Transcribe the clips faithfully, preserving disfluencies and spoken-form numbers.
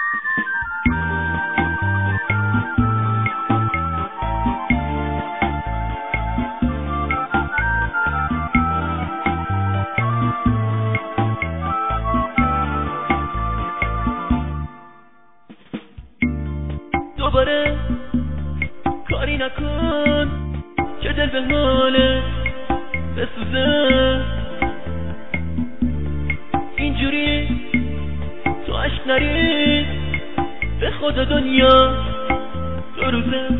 دوباره کاری نکن که دل به حالت بسوزه، اینجوری تو عشق نری به خدا دنیا دو روزه.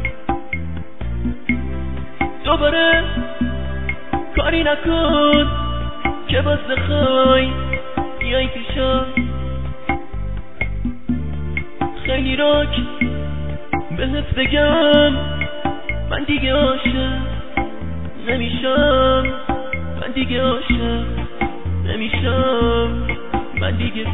دوباره کاری نکن که باز بخوای بیای پیشم، خیلی راک بهت بگم من دیگه عاشق نمیشم، من دیگه عاشق نمیشم، من دیگه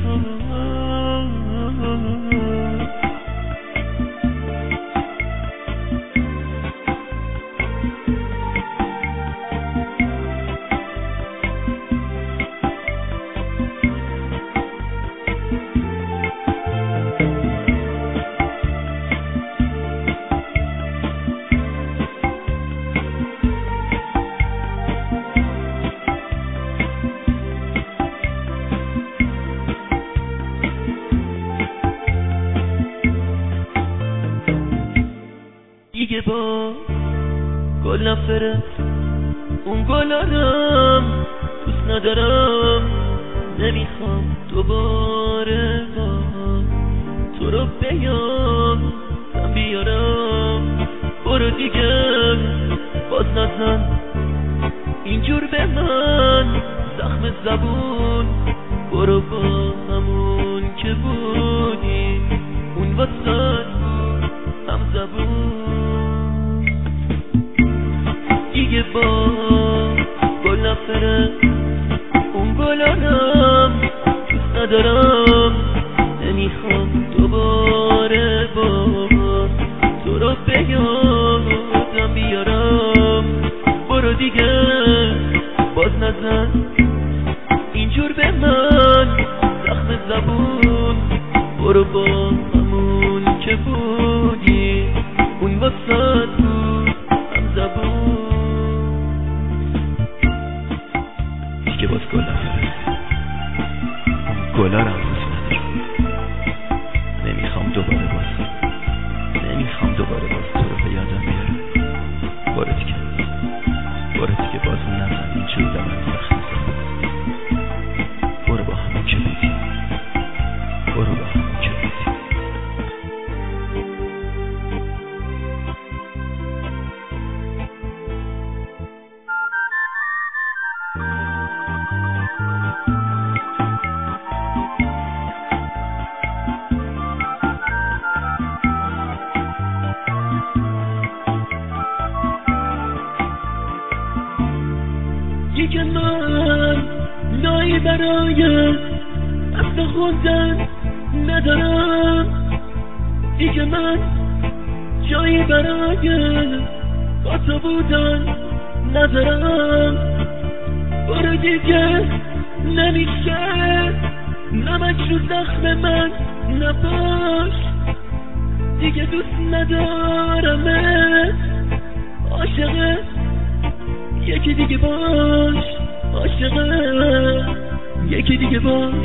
دیگه با گل نفرت اون گلارم دوست ندارم، نمیخوام دوباره با تو رو بیام من بیارم. برو دیگه باز نزن اینجور به من زخم زبون، برو با همون که بودی اون واسه هم زبون. دیگه با گل نفره اون گلانم دوست ندارم، نمیخوام دوباره با تو رو بیادم بیارم. برو دیگه باز نزن اینجور به من زخم زبون، برو با همون که بودی اون واسه بود هم زبون. دیگه باز گل نفرست گلا رو دوست ندارم، نمیخوام دوباره باز نمیخوام دوباره باز تو رو به یادم بیارم. برو دیگه برو دیگه باز نزن اینجور به من زخم زبون، برو با همون که بودی برو با همون که بودی. دیگه من نایی برای اصلا خوندن ندارم، دیگه من جایی برای با تو بودن ندارم. برو دیگه نمیشه نمک رو زخم من نباش، دیگه دوست ندارمت عاشقه یکی دیگه باش، عاشقه یکی دیگه باش.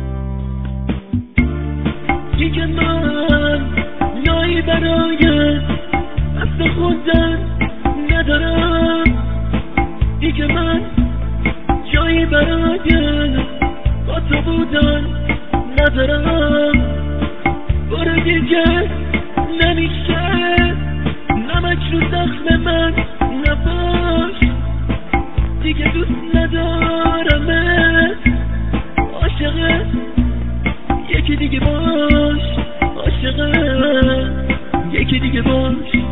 دیگه من نایی برای اصلا خوندن ندارم، دیگه من جایی برای با تو بودن ندارم. برو دیگه نمیشه نمک رو زخم من نباش، دیگه دوست ندارمت عاشقه یکی دیگه باش، عاشقه یکی دیگه باش.